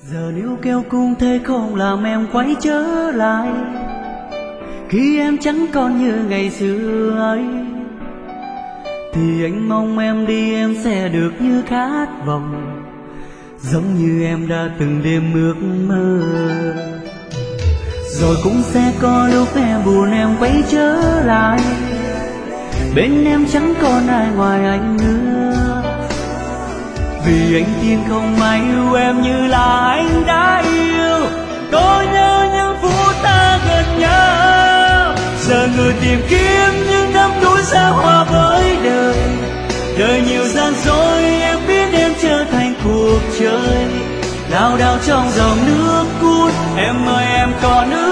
Giờ níu kéo cũng thế không làm em quay trở lại, khi em chẳng còn như ngày xưa ấy. Thì anh mong em đi em sẽ được như khát vọng, giống như em đã từng đêm ước mơ. Rồi cũng sẽ có lúc em buồn em quay trở lại, bên em chẳng còn ai ngoài anh nữa. Vì anh tin không ai yêu em như là anh đã yêu. Tôi nhớ những phút ta gần nhau, giờ người tìm kiếm những đắm đuối xa hoa với đời. Đời nhiều gian dối em biết em trở thành cuộc chơi, lao đao trong dòng nước cuốn. Em ơi em còn nữa